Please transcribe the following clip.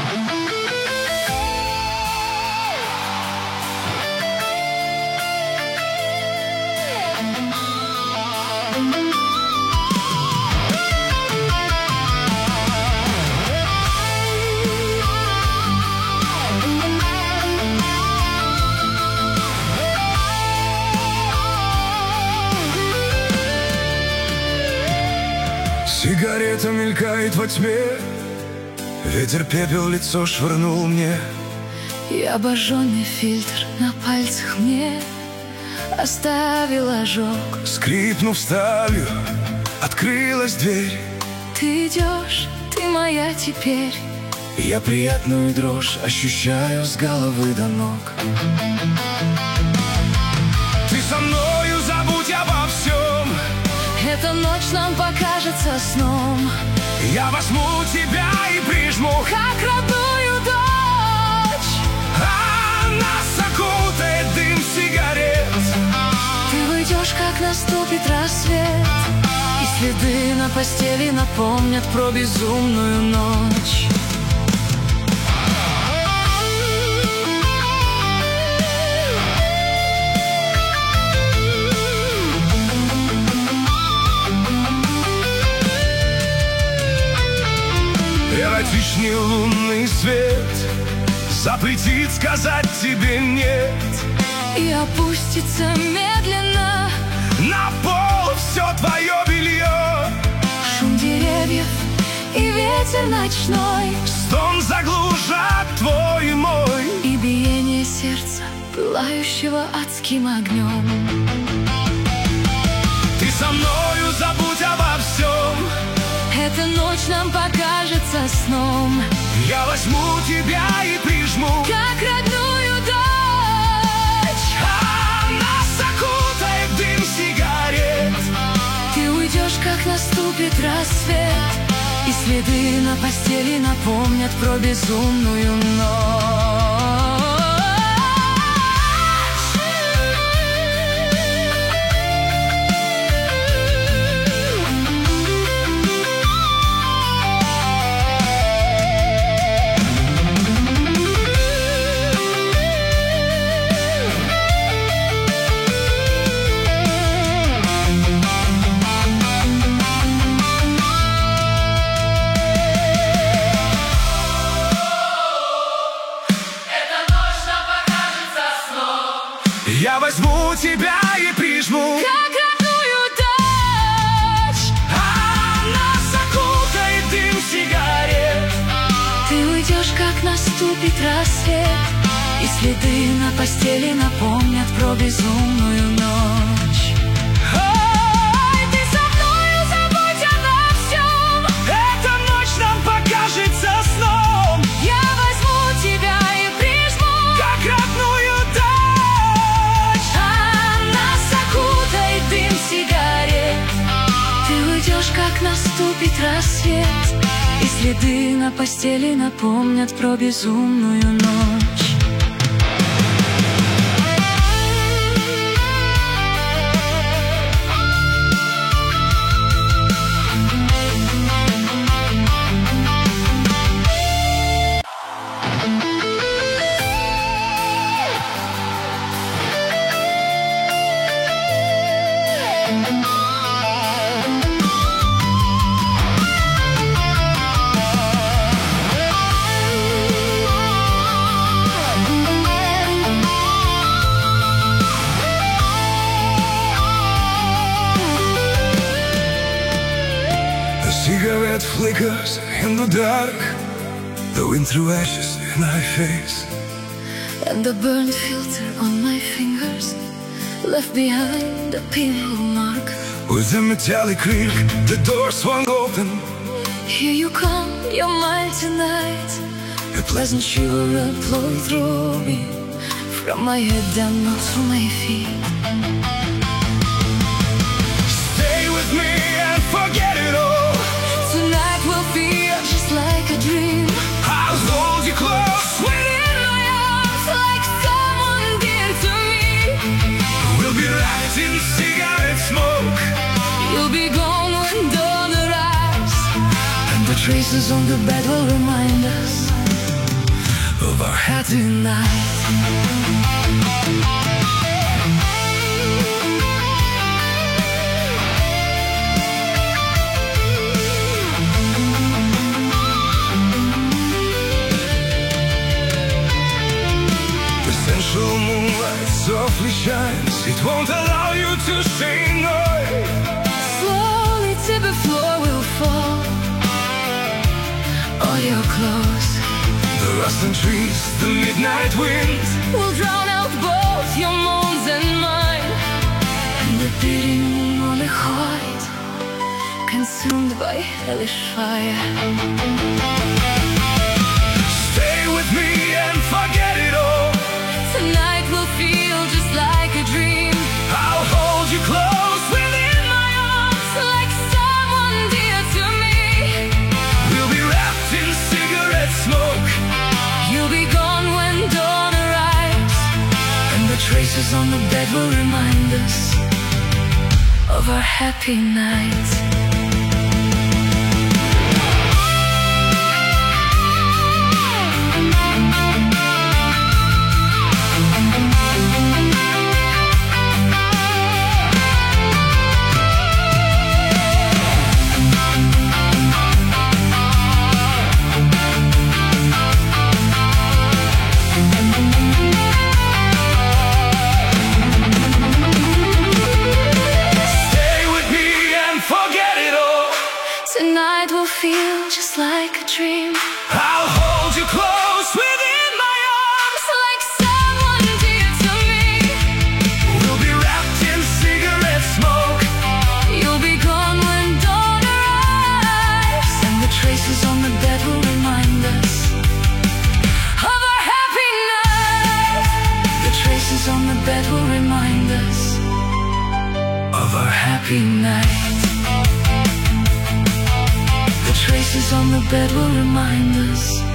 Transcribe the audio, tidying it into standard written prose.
Сигарета мелькает во тьме, ветер пепел лицо швырнул мне. И обожженный фильтр на пальцах мне оставил ожог. Скрипнув сталью, открылась дверь. Ты идешь, ты моя теперь. Я приятную дрожь ощущаю с головы до ног. Ты со мною, забудь обо всем. Эта ночь нам покажется сном. Я возьму тебя и прижму, как родную дочь. А нас окутает дым сигарет. Ты уйдешь, как наступит рассвет, и следы на постели напомнят про безумную ночь. Эротичный лунный свет запретит сказать тебе нет. И опустится медленно на пол все твое белье. Шум деревьев и ветер ночной, стон заглушат твой и мой, и биение сердца, пылающего адским огнем. Ты со мною, забудь обо всем. Эта ночь нам покажется сном. Я возьму тебя и прижму, как родную дочь. А нас окутает дым сигарет. Ты уйдешь, как наступит рассвет, и следы на постели напомнят про безумную ночь. Я возьму тебя и прижму, как родную дочь. А нас окутает дым сигарет. Ты уйдешь, как наступит рассвет, и следы на постели напомнят про безумную ночь. Ой, ты со мною, забудь обо всем. Эта ночь нам покажется сном. Я возьму тебя и прижму, как родную дочь. как наступит рассвет, и следы на постели напомнят про безумную ночь. Cigarette flickers in the dark, the wind threw ashes in my face, and the burned filter on my fingers left behind a pinhole mark. With a metallic creak, the door swung open. Here you come, you're mine tonight. A pleasant shiver flowed through me, from my head down to my feet. Stay with me and forget it all. Tonight will be just like a dream. I'll hold you close within my arms, like someone dear to me. We'll be wrapped in cigarette smoke. You'll be gone when dawn arrives, and the traces on the bed will remind us tonight. The central moonlight softly shines. It won't allow you to say no. Slowly tip the floor will fall. All your clothes The rustling trees, the midnight wind will drown out both your moans and mine. And the beating on the heart, consumed by hellish fire. Stay with me and forget it all. Tonight will feel just like a dream. I'll hold you close within my arms, Like someone dear to me. We'll be wrapped in cigarette smoke, You'll be gone when dawn arrives, and the traces on the bed will remind us of our happy night. Tonight will feel just like a dream. I'll hold you close within my arms, Like someone dear to me. we'll be wrapped in cigarette smoke, You'll be gone when dawn arrives, and the traces on the bed will remind us of our happy night. The traces on the bed will remind us of our happy night. The traces on the bed will remind us